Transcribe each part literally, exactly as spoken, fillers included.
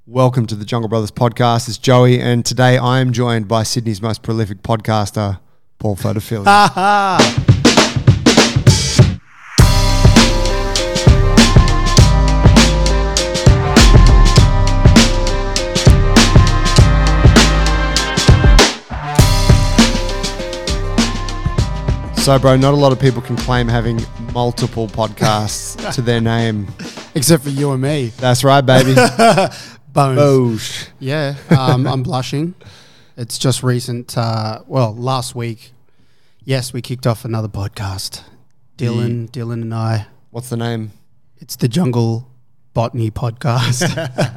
Welcome to the Jungle Brothers podcast. It's Joey, and today I am joined by Sydney's most prolific podcaster, Paul Fotofili. So, bro, not a lot of people can claim having multiple podcasts to their name. Except for you and me. That's right, baby. Bones. Boosh. Yeah, um, I'm blushing. It's just recent, uh, well, last week, yes, we kicked off another podcast. Dylan, The- Dylan and I. What's the name? It's the Jungle Botany Podcast.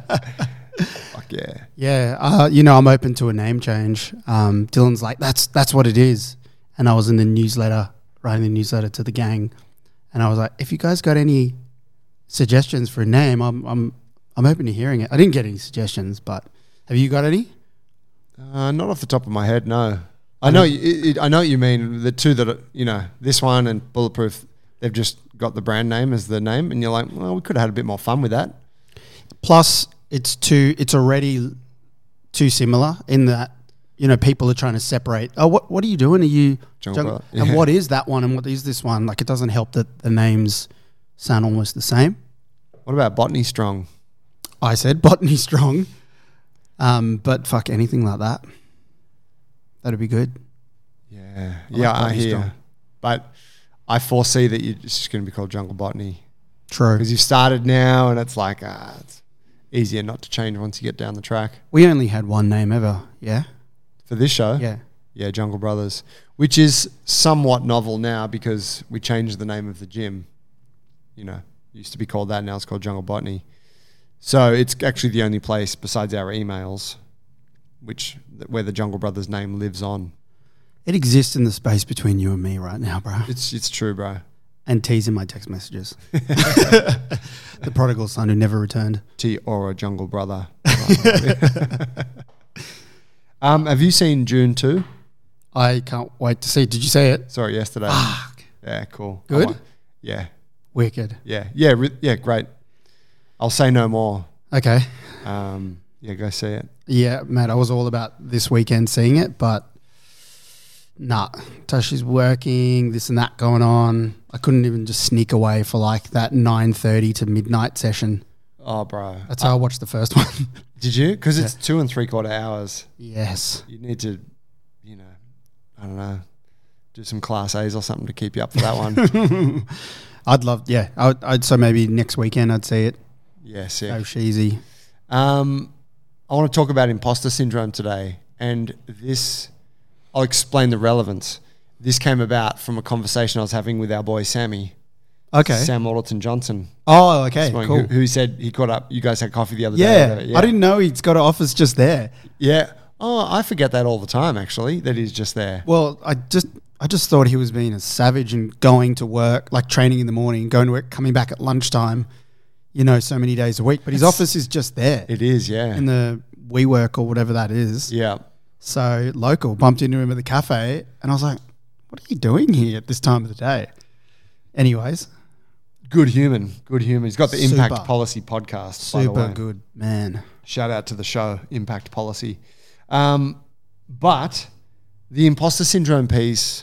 Fuck yeah. Yeah, uh, you know, I'm open to a name change. Um, Dylan's like, that's that's what it is. And I was in the newsletter, writing the newsletter to the gang. And I was like, if you guys got any suggestions for a name, I'm I'm I'm open to hearing it. I didn't get any suggestions, but have you got any? Uh, not off the top of my head, no. I know, you, it, I know what you mean. The two that are, you know, this one and Bulletproof, they've just got the brand name as the name, and you're like, well, we could have had a bit more fun with that. Plus, it's too. It's already too similar in that, you know, people are trying to separate. Oh, what what are you doing? Are you Jungle jungle? Brother, And yeah. what is that one? And what is this one? Like, it doesn't help that the names sound almost the same. What about Botany Strong? I said Botany Strong, um, but fuck anything like that. That'd be good. Yeah. like yeah, I Botany hear. Strong. But I foresee that you're just going to be called Jungle Botany. True. Because you've started now, and it's like, ah, it's easier not to change once you get down the track. We only had one name ever. Yeah. For this show? Yeah. Yeah, Jungle Brothers, which is somewhat novel now because we changed the name of the gym. You know, it used to be called that, now it's called Jungle Botany. So it's actually the only place besides our emails which where the Jungle Brothers name lives on. It exists in the space between you and me right now, bro. It's it's true, bro. And T's in my text messages. The prodigal son who never returned. T or a Jungle Brother. um, have you seen June two? I can't wait to see. Did you see it? Saw it yesterday. Fuck. Yeah, cool. Good? I want- Yeah, Wicked. yeah, yeah, re- yeah. Great. I'll say no more. Okay. Um, yeah, go see it. Yeah, Matt, I was all about this weekend seeing it, but nah. Tashi's working, this and that going on. I couldn't even just sneak away for like that nine thirty to midnight session. Oh, bro. That's how I watched the first one. Did you? Because it's two and three quarter hours. Yes. You need to, you know, I don't know, do some class A's or something to keep you up for that one. I'd love, yeah. I'd, I'd so maybe next weekend I'd see it. Yeah, sick. So cheesy. Um, I want to talk about imposter syndrome today, and this, I'll explain the relevance. This came about from a conversation I was having with our boy Sammy. Okay. Sam Alderton Johnson. Oh, okay, this morning, cool. Who, who said he caught up, you guys had coffee the other Yeah, day. I didn't know he's got an office just there. Yeah. Oh, I forget that all the time, actually, that he's just there. Well, I just I just thought he was being a savage and going to work, like training in the morning, going to work, coming back at lunchtime, you know, so many days a week. But his It's- office is just there It is, yeah. in the WeWork or whatever that is. yeah. So local, bumped into him at the cafe and I was like, what are you doing here at this time of the day? Anyways, Good human. Good human. He's got the Impact Super. Policy podcast, by the super way. good, man. Shout out to the show, Impact Policy. Um, but the imposter syndrome piece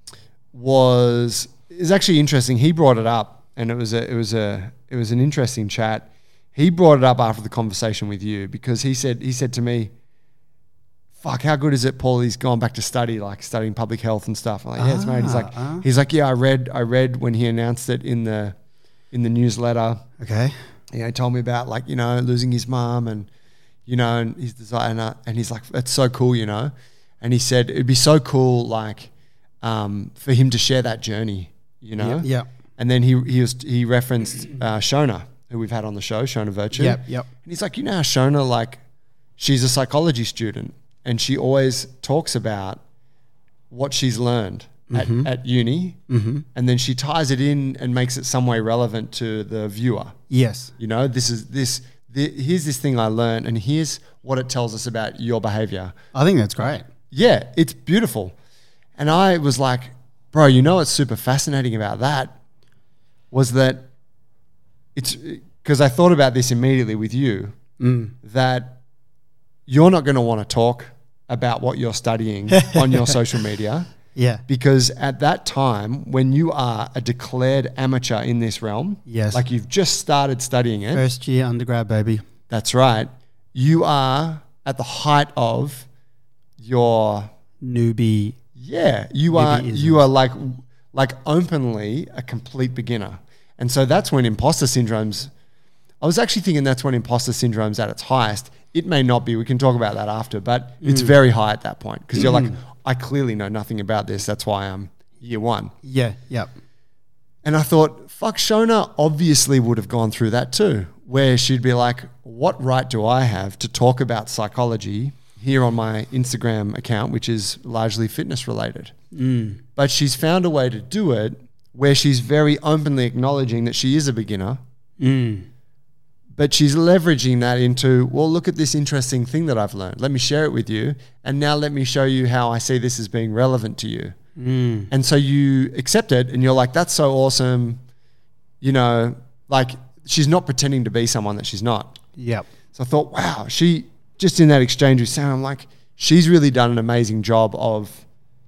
was is actually interesting. He brought it up, and it was a it was a it was an interesting chat. He brought it up after the conversation with you because he said he said to me, "Fuck, how good is it, Paul? He's gone back to study, like studying public health and stuff." I'm like, "Yeah, it's mate." He's like, Ah, ah. he's like, "Yeah, I read I read when he announced it in the in the newsletter." Okay. You know, he told me about like, you know, losing his mum and, you know, and his designer, and he's like, that's so cool, you know. And he said it'd be so cool, like, um, for him to share that journey, you know. Yep. Yep. And then he he was he referenced uh, Shona, who we've had on the show, Shona Virtue. Yep. Yep. And he's like, you know how Shona, like, she's a psychology student, and she always talks about what she's learned Mm-hmm. at, at uni, Mm-hmm. and then she ties it in and makes it some way relevant to the viewer. Yes. You know, this is this. The, here's this thing I learned, and here's what it tells us about your behavior. I think that's great. Yeah, it's beautiful. And I was like, bro, you know what's super fascinating about that was that it's because I thought about this immediately with you. Mm. that you're not going to want to talk about what you're studying on your social media. Yeah. Because at that time, when you are a declared amateur in this realm, Yes. like you've just started studying it, First year undergrad, baby. that's right, you are at the height of your, Newbie. yeah, you are, Newbie-isms. you are like, like openly a complete beginner. And so that's when imposter syndrome's, I was actually thinking that's when imposter syndrome's at its highest. It may not be, we can talk about that after, but it's very high at that point because you're like, I clearly know nothing about this. That's why I'm year one. Yeah. Yep. And I thought, fuck, Shona obviously would have gone through that too, where she'd be like, what right do I have to talk about psychology here on my Instagram account, which is largely fitness related? Mm. But she's found a way to do it where she's very openly acknowledging that she is a beginner, Mm. but she's leveraging that into, well, look at this interesting thing that I've learned. Let me share it with you. And now let me show you how I see this as being relevant to you. Mm. And so you accept it and you're like, that's so awesome. You know, like she's not pretending to be someone that she's not. Yep. So I thought, wow, she just in that exchange with Sam, I'm like, she's really done an amazing job of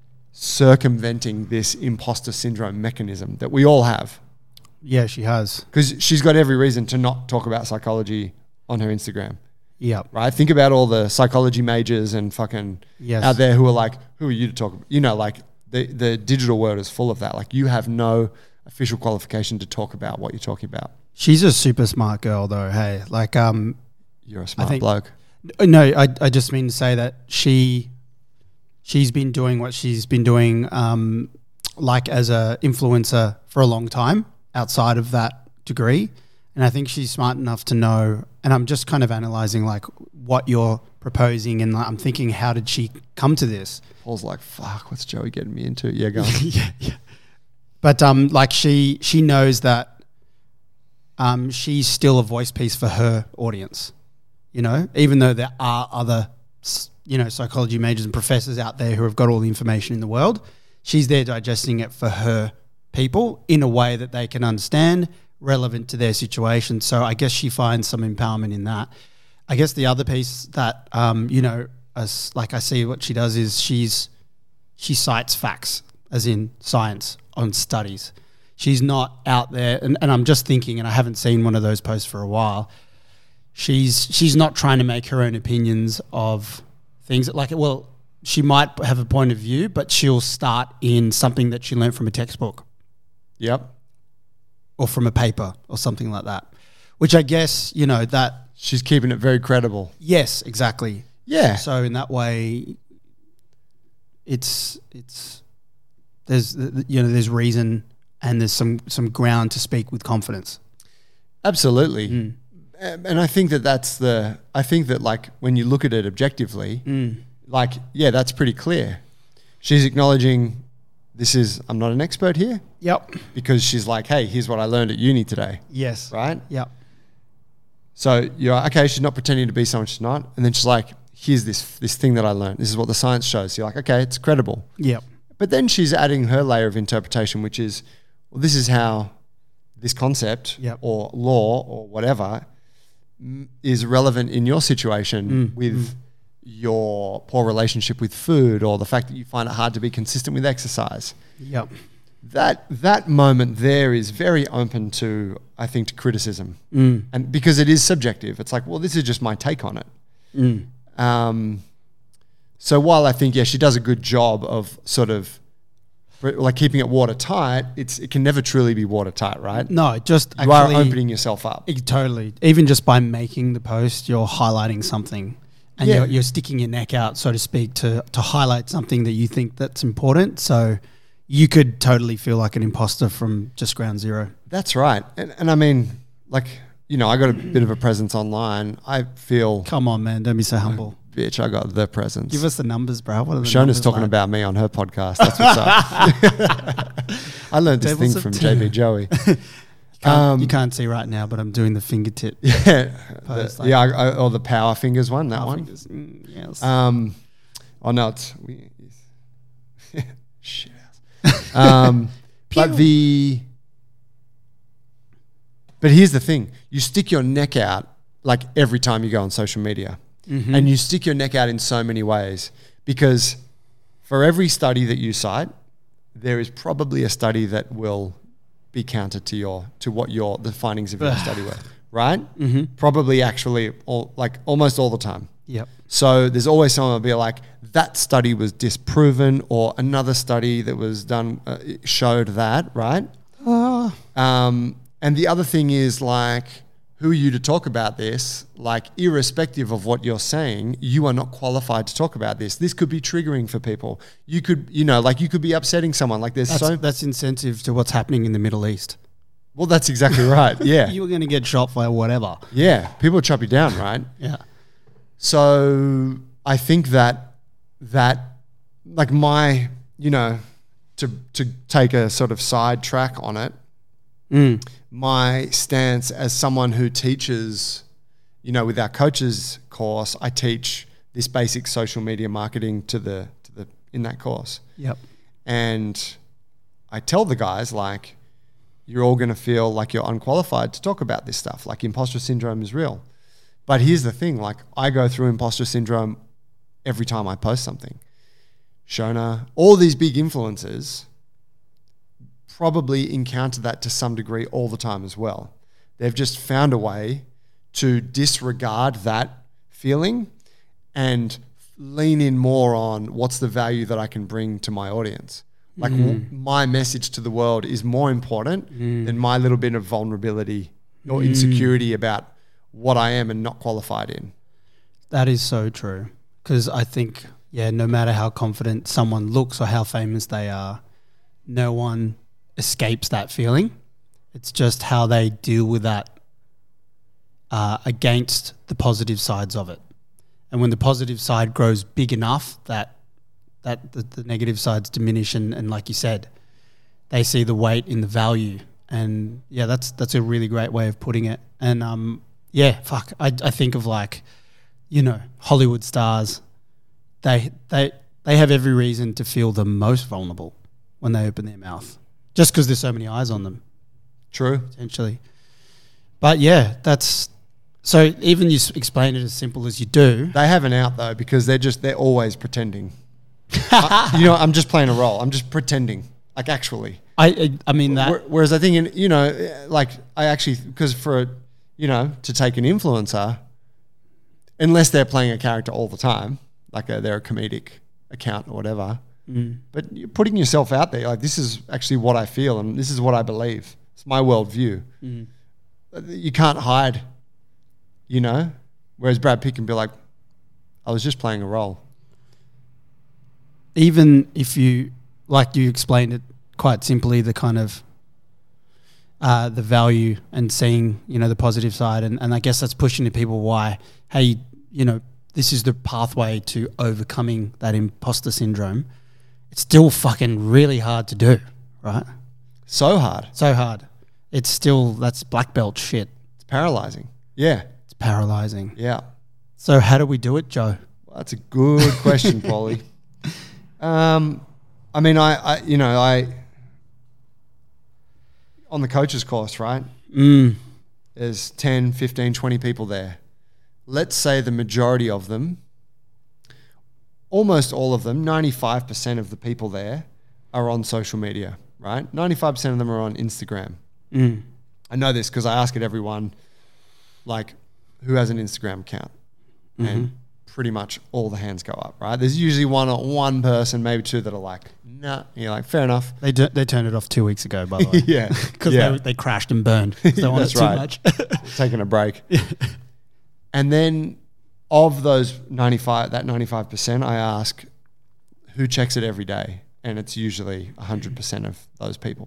circumventing this imposter syndrome mechanism that we all have. Yeah, she has. Because she's got every reason to not talk about psychology on her Instagram, Yep. right? Think about all the psychology majors and fucking Yes. out there who are like, who are you to talk about? You know, like the, the digital world is full of that. Like you have no official qualification to talk about what you're talking about. She's a super smart girl though. Hey, like, um, You're a smart think- bloke. no, I, I just mean to say that she, she's been doing what she's been doing, um, like as a influencer for a long time outside of that degree. And I think she's smart enough to know, and I'm just kind of analyzing like what you're proposing. And I'm thinking, how did she come to this? Paul's like, fuck, what's Joey getting me into? Yeah, go on. yeah, yeah. But um, like she, she knows that um, she's still a voice piece for her audience, you know, even though there are other, s- you know, psychology majors and professors out there who have got all the information in the world. She's there digesting it for her people in a way that they can understand, relevant to their situation. So I guess she finds some empowerment in that. I guess the other piece that, um, you know, as like I see what she does is she's, she cites facts, as in science, on studies. She's not out there, and, and I'm just thinking, and I haven't seen one of those posts for a while. She's she's not trying to make her own opinions of things. Like, well, she might have a point of view, but she'll start in something that she learned from a textbook Yep. or from a paper or something like that. Which I guess, you know, that, She's keeping it very credible. yes, exactly. Yeah. So in that way, it's it's there's you know there's reason and there's some some ground to speak with confidence. Absolutely. Mm. Um, And I think that that's the, I think that like when you look at it objectively, Mm. like, yeah, that's pretty clear. She's acknowledging this is, I'm not an expert here Yep. because she's like, hey, here's what I learned at uni today, Yes. right? Yep. So you're like, okay, she's not pretending to be someone she's not. And then she's like, here's this this thing that I learned. This is what the science shows. You're like, okay, it's credible. Yep. But then she's adding her layer of interpretation, which is, well, this is how this concept Yep. or law or whatever mm, is relevant in your situation Mm, with your poor relationship with food or the fact that you find it hard to be consistent with exercise. Yep. That that moment there is very open to, I think, to criticism. Mm. And because it is subjective, it's like, well, this is just my take on it. Mm. Um, so while I think, yeah, she does a good job of sort of like keeping it watertight, it's it can never truly be watertight, right? No, just You actually, are opening yourself up. e- totally. Even just by making the post, you're highlighting something, and Yeah. you're, you're sticking your neck out, so to speak, to to highlight something that you think that's important. So you could totally feel like an imposter from just ground zero. That's right. And, and I mean, like, you know, I got a bit of a presence online. I feel, Come on, man, don't be so humble. bitch, I got the presence. Give us the numbers, bro. What are the Shona's numbers talking like? about me on her podcast. That's what's up. I learned this Devils thing of from T- J B Joey. Can't- Um, you can't see right now, but I'm doing the fingertip. Yeah, Pose, the, like- yeah, I, I, or the power fingers one, that Power one. fingers. Mm, yes. Um, oh no, it's we, shit house. Um, but Pew. the but here's the thing: you stick your neck out like every time you go on social media. Mm-hmm. And you stick your neck out in so many ways, because for every study that you cite, there is probably a study that will be counter to your to what your the findings of your study were, right? Mm-hmm. Probably actually all, like almost all the time. Yep. So there's always someone will be like, that study was disproven, or another study that was done uh, showed that, right? Uh, Um, and the other thing is like, who are you to talk about this? Like, irrespective of what you're saying, you are not qualified to talk about this. This could be triggering for people. You could, you know, like you could be upsetting someone. Like there's that's, so, that's insensitive to what's happening in the Middle East. well, that's exactly right. Yeah. You were going to get shot for whatever. Yeah. People chop you down, right? Yeah. So I think that, that like my, you know, to, to take a sort of side track on it, Mm. my stance as someone who teaches, you know, with our coaches course, I teach this basic social media marketing to the to the in that course. Yep. And I tell the guys, like, you're all going to feel like you're unqualified to talk about this stuff. Like, imposter syndrome is real. But here's the thing, like, I go through imposter syndrome every time I post something. Shona, all these big influencers probably encounter that to some degree all the time as well. They've just found a way to disregard that feeling and lean in more on what's the value that I can bring to my audience. Like Mm. w- my message to the world is more important Mm. than my little bit of vulnerability or Mm. insecurity about what I am and not qualified in. That is so true. Because I think, yeah, no matter how confident someone looks or how famous they are, no one escapes that feeling. It's just how they deal with that uh, against the positive sides of it. And when the positive side grows big enough that that the, the negative sides diminish, and, and like you said, they see the weight in the value. And yeah, that's that's a really great way of putting it. And um, yeah, fuck, I, I think of like, you know, Hollywood stars. They they they have every reason to feel the most vulnerable when they open their mouth, just because there's so many eyes on them, True. potentially. But yeah, that's so. Even you s- explain it as simple as you do. They have an out though, because they're just, they're always pretending. I, you know, I'm just playing a role. I'm just pretending, like actually. I I, I mean that. Where- Whereas I think, in, you know, like I actually, because for, a, you know, to take an influencer, unless they're playing a character all the time, like a, they're a comedic account or whatever, Mm. but you're putting yourself out there, like this is actually what I feel and this is what I believe. It's my worldview. Mm. You can't hide, you know, whereas Brad Pitt can be like, I was just playing a role. Even if you, like you explained it quite simply, the kind of uh, the value and seeing, you know, the positive side. And, and I guess that's pushing to people why, hey, you know, this is the pathway to overcoming that imposter syndrome. It's still fucking really hard to do, right? So hard. So hard. It's still, that's black belt shit. It's paralyzing. Yeah. It's paralyzing. Yeah. So how do we do it, Joe? Well, that's a good question, Paulie. Um, I mean, I, I, you know, I, on the coaches course, right? Mm. There's ten, fifteen, twenty people there. Let's say the majority of them, almost all of them, ninety-five percent of the people there are on social media, right? ninety-five percent of them are on Instagram. Mm. I know this because I ask it everyone, like, who has an Instagram account? Mm-hmm. And pretty much all the hands go up, right? There's usually one or one person, maybe two, that are like, nah. You're like, fair enough. They d- they turned it off two weeks ago, by the way. Yeah. Because yeah. they, they crashed and burned. They don't want it That's too right. much. Taking a break. And then of those ninety-five, that ninety-five percent, I ask who checks it every day. And it's usually one hundred percent of those people.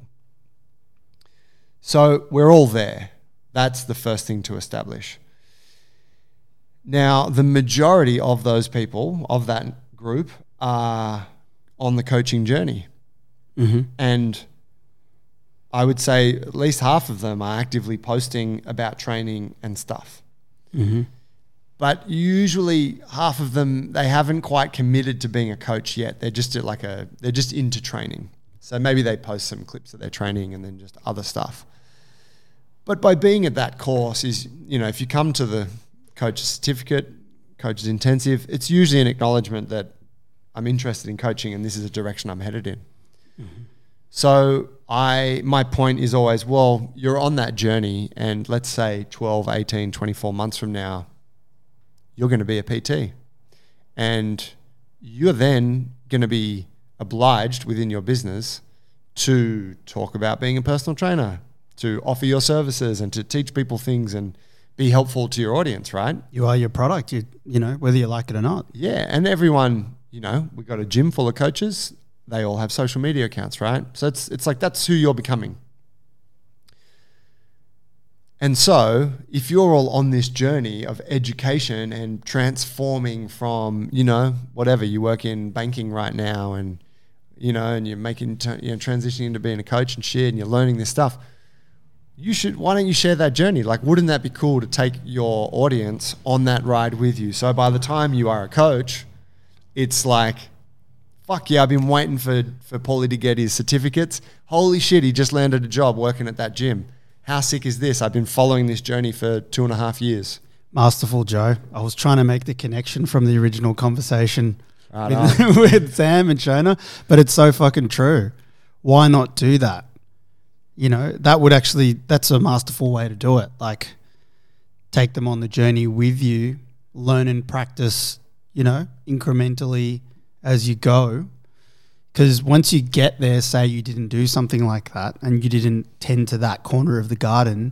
So we're all there. That's the first thing to establish. Now, the majority of those people, of that group, are on the coaching journey. Mm-hmm. And I would say at least half of them are actively posting about training and stuff. Mm-hmm. But usually half of them, they haven't quite committed to being a coach yet. They're just at like a, they're just into training. So maybe they post some clips of their training and then just other stuff. But by being at that course is, you know, if you come to the, coach's certificate, coach's intensive. It's usually an acknowledgement that I'm interested in coaching and this is a direction I'm headed in. Mm-hmm. So I, my point is always, well, you're on that journey and let's say twelve, eighteen, twenty-four months from now, you're going to be a P T and you're then going to be obliged within your business to talk about being a personal trainer, to offer your services and to teach people things and be helpful to your audience, right? You are your product, you, you know, whether you like it or not. Yeah, and everyone, you know, we've got a gym full of coaches. They all have social media accounts, right? So it's it's like that's who you're becoming. And so if you're all on this journey of education and transforming from, you know, whatever, you work in banking right now and, you know, and you're making, t- you know, transitioning into being a coach and shit and you're learning this stuff, you should, why don't you share that journey? Like, wouldn't that be cool to take your audience on that ride with you? So by the time you are a coach, it's like, fuck yeah, I've been waiting for, for Paulie to get his certificates. Holy shit, he just landed a job working at that gym. How sick is this? I've been following this journey for two and a half years. Masterful, Joe. I was trying to make the connection from the original conversation Right with, with Sam and Shona, but it's so fucking true. Why not do that? You know, that would actually, that's a masterful way to do it. Like, take them on the journey with you, learn and practice, you know, incrementally as you go. Because once you get there, say you didn't do something like that and you didn't tend to that corner of the garden,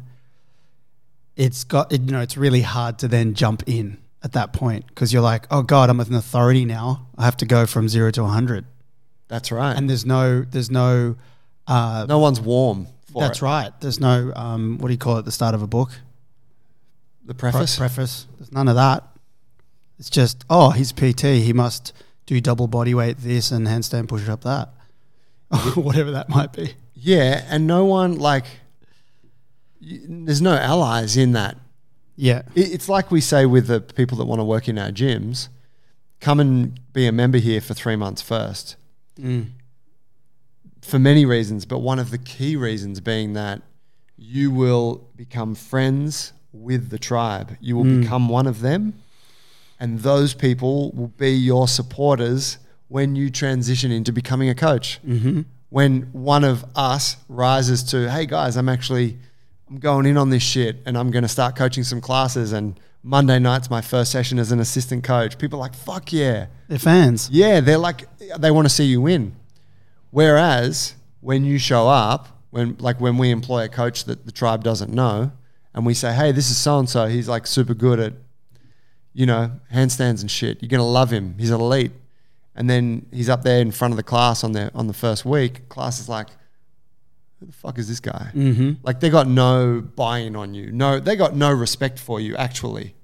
it's got, you know, it's really hard to then jump in at that point because you're like, oh God, I'm an authority now. I have to go from zero to a hundred. That's right. And there's no, there's no, uh, no one's warm for that's it. right. There's no, um, what do you call it at the start of a book? The preface? Pre- preface. There's none of that. It's just, oh, he's P T. He must do double body weight this and handstand push up that. Whatever that might be. Yeah, and no one, like, y- there's no allies in that. Yeah. It, it's like we say with the people that want to work in our gyms, come and be a member here for three months first. Mm. For many reasons, but one of the key reasons being that you will become friends with the tribe. You will mm. become one of them. And those people will be your supporters when you transition into becoming a coach. Mm-hmm. When one of us rises to, hey guys, I'm actually, I'm going in on this shit and I'm going to start coaching some classes and Monday night's my first session as an assistant coach. People are like, fuck yeah. They're fans. Yeah, they're like, they want to see you win. Whereas when you show up, when like when we employ a coach that the tribe doesn't know and we say, hey, this is so-and-so, he's like super good at, you know, handstands and shit. You're going to love him. He's elite. And then he's up there in front of the class on the on the first week. Class is like, who the fuck is this guy? Mm-hmm. Like they got no buy-in on you. No, they got no respect for you actually.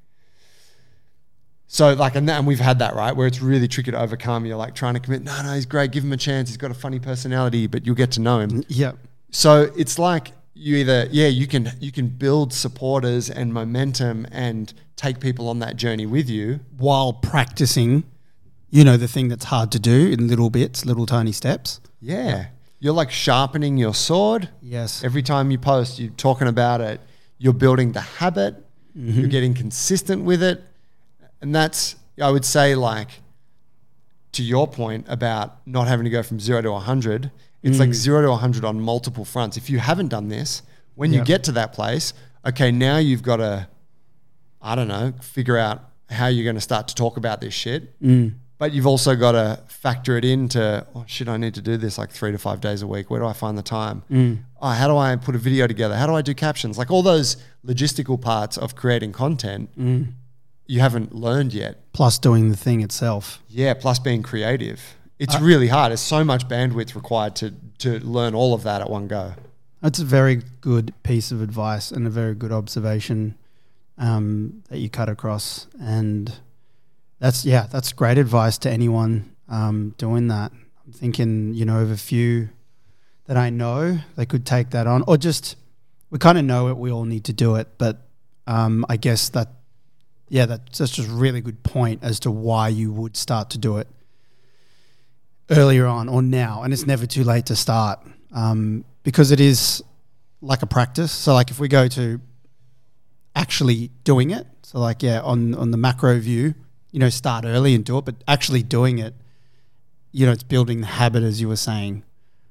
So like, and, that, and we've had that, right? Where it's really tricky to overcome. You're like trying to commit. No, no, he's great. Give him a chance. He's got a funny personality, but you'll get to know him. Yep. So it's like you either, yeah, you can you can build supporters and momentum and take people on that journey with you while practicing, you know, the thing that's hard to do in little bits, little tiny steps. Yeah. You're like sharpening your sword. Yes. Every time you post, you're talking about it. You're building the habit. Mm-hmm. You're getting consistent with it. And that's, I would say, like, to your point about not having to go from zero to one hundred, it's mm. like zero to one hundred on multiple fronts. If you haven't done this, when yep. you get to that place, okay, now you've got to, I don't know, figure out how you're going to start to talk about this shit. Mm. But you've also got to factor it into, oh shit, I need to do this like three to five days a week. Where do I find the time? Mm. Oh, how do I put a video together? How do I do captions? Like all those logistical parts of creating content, mm. you haven't learned yet. Plus doing the thing itself. Yeah, plus being creative. It's uh, really hard. There's so much bandwidth required to to learn all of that at one go. That's a very good piece of advice and a very good observation um, that you cut across. And that's, yeah, that's great advice to anyone um, doing that. I'm thinking, you know, of a few that I know, they could take that on. Or just, we kind of know it, we all need to do it. But um, I guess that, yeah, that's just a really good point as to why you would start to do it earlier on or now. And it's never too late to start um, because it is like a practice. So like if we go to actually doing it, So like, yeah, on, on the macro view, you know, start early and do it, but actually doing it, you know, it's building the habit, as you were saying,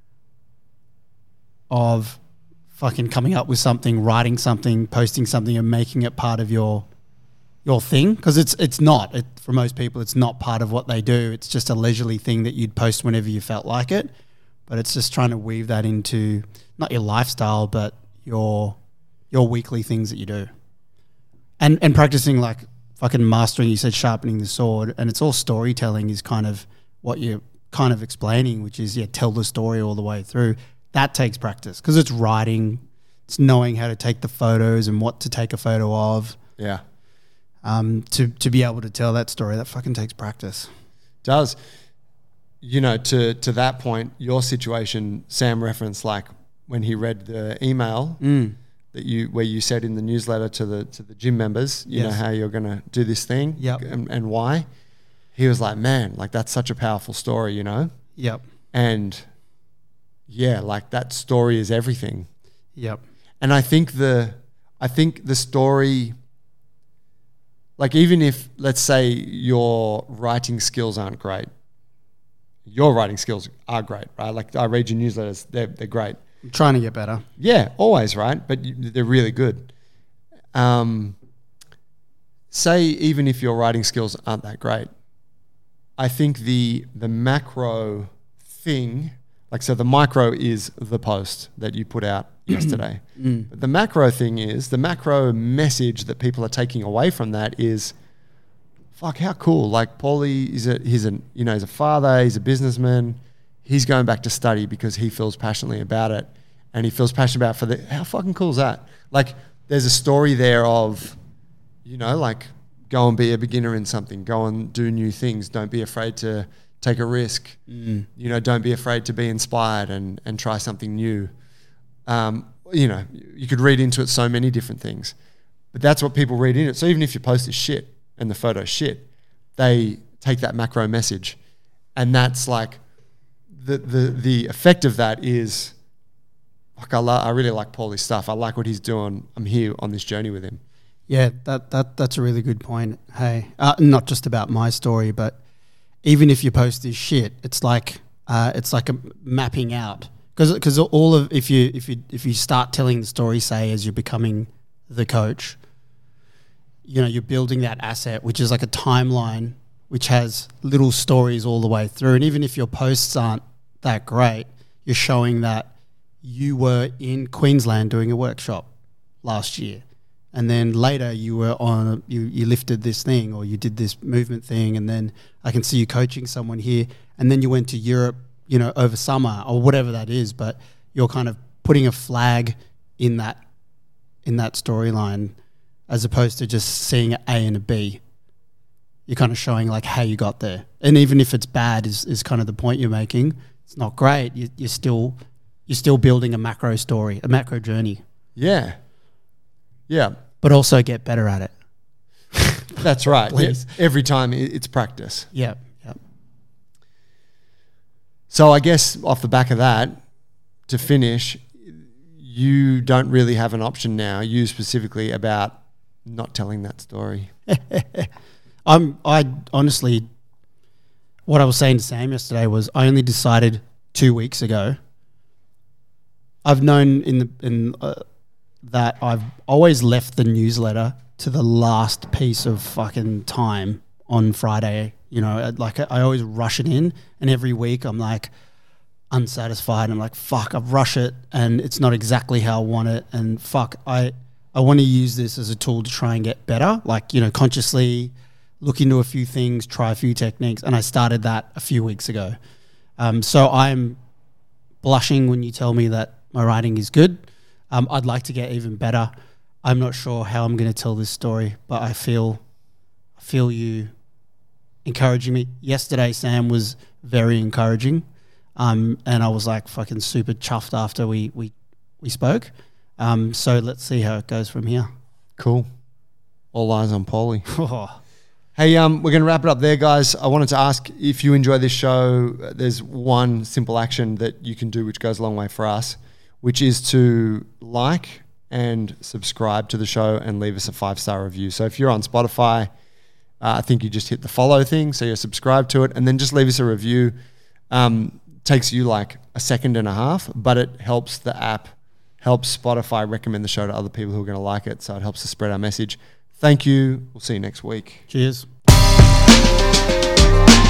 of fucking coming up with something, writing something, posting something, and making it part of your your thing. Because it's it's not it, for most people, it's not part of what they do. It's just a leisurely thing that you'd post whenever you felt like it. But it's just trying to weave that into not your lifestyle, but your your weekly things that you do, and and practicing like fucking mastering. You said sharpening the sword, and it's all storytelling is kind of what you're kind of explaining, which is yeah, tell the story all the way through. That takes practice because it's writing, it's knowing how to take the photos and what to take a photo of. Yeah. Um, to to be able to tell that story, that fucking takes practice. Does. You know, to to that point, your situation, Sam referenced like when he read the email Mm. that you where you said in the newsletter to the to the gym members, you Yes. know how you're gonna do this thing, Yep. and, and why. He was like, man, like that's such a powerful story, you know, Yep. and yeah, like that story is everything. Yep. And I think the I think the story, like even if let's say your writing skills aren't great, your writing skills are great, right? Like I read your newsletters, they're they're great. I'm trying to get better. Yeah, always, right? But you, they're really good. Um, say even if your writing skills aren't that great, I think the the macro thing, like so the micro is the post that you put out yesterday. Mm. But the macro thing is, the macro message that people are taking away from that is, fuck, how cool. Like Paulie is a, he's a, you know, he's a father, he's a businessman. He's going back to study because he feels passionately about it, and he feels passionate about it for the, how fucking cool is that? Like there's a story there of, you know, like go and be a beginner in something, go and do new things. Don't be afraid to take a risk. Mm. You know, don't be afraid to be inspired and, and try something new. Um, you know, you could read into it so many different things, but that's what people read in it. So even if your post is shit and the photo's shit, they take that macro message, and that's like the the the effect of that is like I, lo- I really like Paulie's stuff. I like what he's doing. I'm here on this journey with him. Yeah, that that that's a really good point. Hey, uh, not just about my story, but even if your post is shit, it's like uh, it's like a mapping out, because because all of if you if you if you start telling the story, say as you're becoming the coach, you know, you're building that asset, which is like a timeline, which has little stories all the way through. And even if your posts aren't that great, you're showing that you were in Queensland doing a workshop last year. And then later you were on, a, you, you lifted this thing, or you did this movement thing. And then I can see you coaching someone here. And then you went to Europe, you know, over summer or whatever that is. But you're kind of putting a flag in that, in that storyline, as opposed to just seeing an A and a B. You're kind of showing like how you got there. And even if it's bad is, is kind of the point you're making. It's not great. You, you're still, you're still building a macro story, a macro journey. Yeah. Yeah. But also get better at it. That's right. Please. Yeah, every time it- it's practice. Yeah. Yeah. So I guess off the back of that, to finish, you don't really have an option now, you specifically, about not telling that story. I'm, I honestly, what I was saying to Sam yesterday was I only decided two weeks ago. I've known in the, in, uh, that I've always left the newsletter to the last piece of fucking time on Friday. You know, like I always rush it in, and every week I'm like unsatisfied. I'm like, fuck, I've rushed it and it's not exactly how I want it. And fuck, I, I want to use this as a tool to try and get better. Like, you know, consciously look into a few things, try a few techniques. And I started that a few weeks ago. Um, so I'm blushing when you tell me that my writing is good. Um, I'd like to get even better. I'm not sure how I'm going to tell this story, but I feel, I feel you encouraging me. Yesterday, Sam was very encouraging, um, and I was like fucking super chuffed after we we we spoke. Um, so let's see how it goes from here. Cool. All eyes on Paulie. Hey, um, we're going to wrap it up there, guys. I wanted to ask if you enjoy this show. There's one simple action that you can do which goes a long way for us, which is to like and subscribe to the show and leave us a five-star review. So if you're on Spotify, uh, I think you just hit the follow thing, so you're subscribed to it, and then just leave us a review. Um, takes you like a second and a half, but it helps the app, helps Spotify recommend the show to other people who are going to like it, so it helps us spread our message. Thank you. We'll see you next week. Cheers.